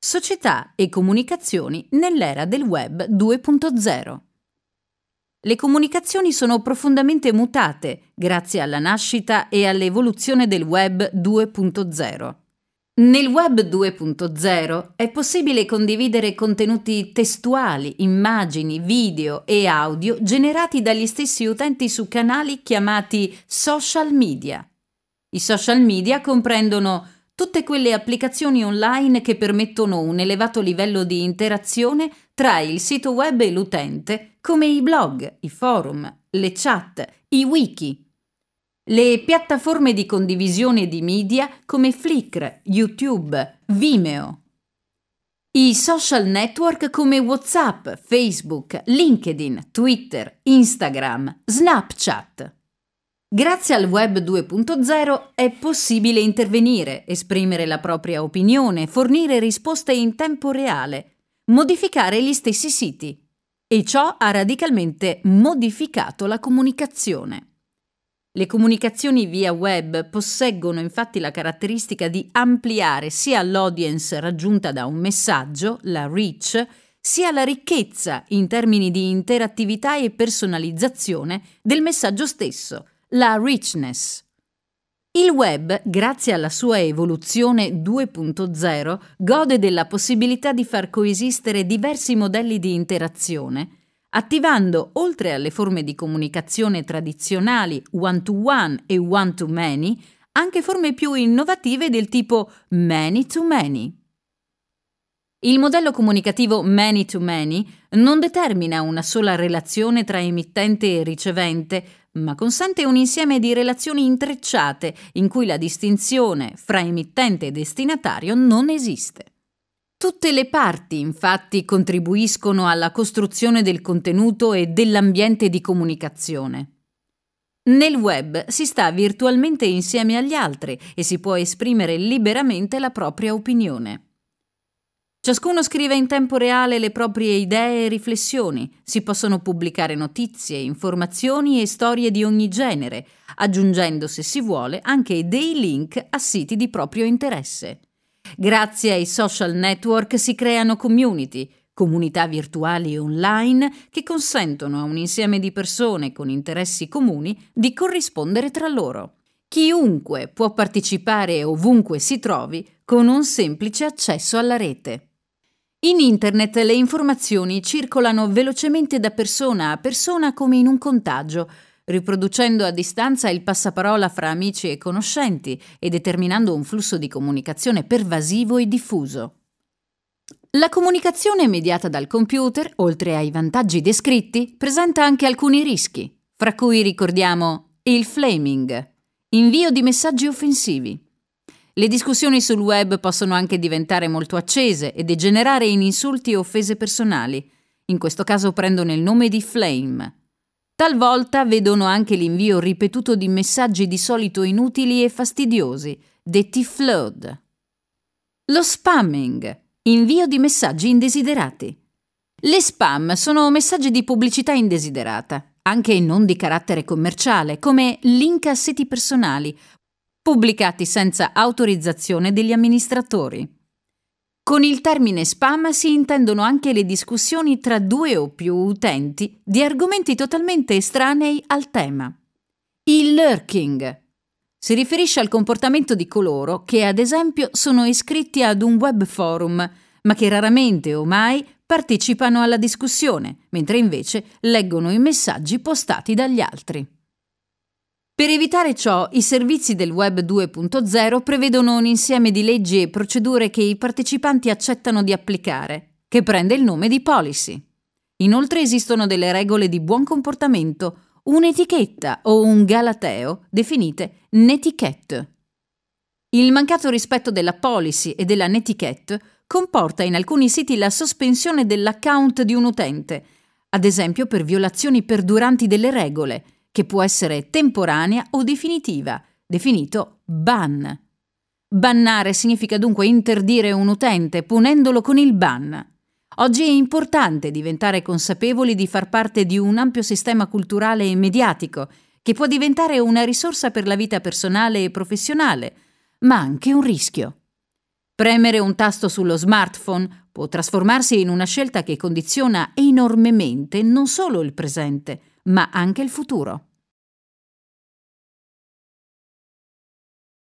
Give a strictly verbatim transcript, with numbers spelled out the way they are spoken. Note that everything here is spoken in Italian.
Società e comunicazioni nell'era del web due punto zero. Le comunicazioni sono profondamente mutate grazie alla nascita e all'evoluzione del web due punto zero. Nel web due punto zero è possibile condividere contenuti testuali, immagini, video e audio generati dagli stessi utenti su canali chiamati social media. I social media comprendono tutte quelle applicazioni online che permettono un elevato livello di interazione tra il sito web e l'utente, come i blog, i forum, le chat, i wiki. Le piattaforme di condivisione di media come Flickr, YouTube, Vimeo. I social network come WhatsApp, Facebook, LinkedIn, Twitter, Instagram, Snapchat. Grazie al web due punto zero è possibile intervenire, esprimere la propria opinione, fornire risposte in tempo reale, modificare gli stessi siti. E ciò ha radicalmente modificato la comunicazione. Le comunicazioni via web posseggono infatti la caratteristica di ampliare sia l'audience raggiunta da un messaggio, la reach, sia la ricchezza in termini di interattività e personalizzazione del messaggio stesso, la richness. Il web, grazie alla sua evoluzione due punto zero, gode della possibilità di far coesistere diversi modelli di interazione, attivando, oltre alle forme di comunicazione tradizionali one-to-one e one-to-many, anche forme più innovative del tipo many-to-many. Il modello comunicativo many-to-many non determina una sola relazione tra emittente e ricevente, ma consente un insieme di relazioni intrecciate in cui la distinzione fra emittente e destinatario non esiste. Tutte le parti, infatti, contribuiscono alla costruzione del contenuto e dell'ambiente di comunicazione. Nel web si sta virtualmente insieme agli altri e si può esprimere liberamente la propria opinione. Ciascuno scrive in tempo reale le proprie idee e riflessioni, si possono pubblicare notizie, informazioni e storie di ogni genere, aggiungendo, se si vuole, anche dei link a siti di proprio interesse. Grazie ai social network si creano community, comunità virtuali e online che consentono a un insieme di persone con interessi comuni di corrispondere tra loro. Chiunque può partecipare ovunque si trovi con un semplice accesso alla rete. In Internet le informazioni circolano velocemente da persona a persona come in un contagio, riproducendo a distanza il passaparola fra amici e conoscenti e determinando un flusso di comunicazione pervasivo e diffuso. La comunicazione mediata dal computer, oltre ai vantaggi descritti, presenta anche alcuni rischi, fra cui ricordiamo il flaming, invio di messaggi offensivi. Le discussioni sul web possono anche diventare molto accese e degenerare in insulti e offese personali. In questo caso prendono il nome di flame. Talvolta vedono anche l'invio ripetuto di messaggi di solito inutili e fastidiosi, detti flood. Lo spamming, invio di messaggi indesiderati. Le spam sono messaggi di pubblicità indesiderata, anche non di carattere commerciale, come link a siti personali, pubblicati senza autorizzazione degli amministratori. Con il termine spam si intendono anche le discussioni tra due o più utenti di argomenti totalmente estranei al tema. Il lurking si riferisce al comportamento di coloro che, ad esempio, sono iscritti ad un web forum, ma che raramente o mai partecipano alla discussione, mentre invece leggono i messaggi postati dagli altri. Per evitare ciò, i servizi del web due punto zero prevedono un insieme di leggi e procedure che i partecipanti accettano di applicare, che prende il nome di policy. Inoltre esistono delle regole di buon comportamento, un'etichetta o un galateo definite netiquette. Il mancato rispetto della policy e della netiquette comporta in alcuni siti la sospensione dell'account di un utente, ad esempio per violazioni perduranti delle regole, che può essere temporanea o definitiva, definito ban. Bannare significa dunque interdire un utente punendolo con il ban. Oggi è importante diventare consapevoli di far parte di un ampio sistema culturale e mediatico che può diventare una risorsa per la vita personale e professionale, ma anche un rischio. Premere un tasto sullo smartphone può trasformarsi in una scelta che condiziona enormemente non solo il presente, ma anche il futuro.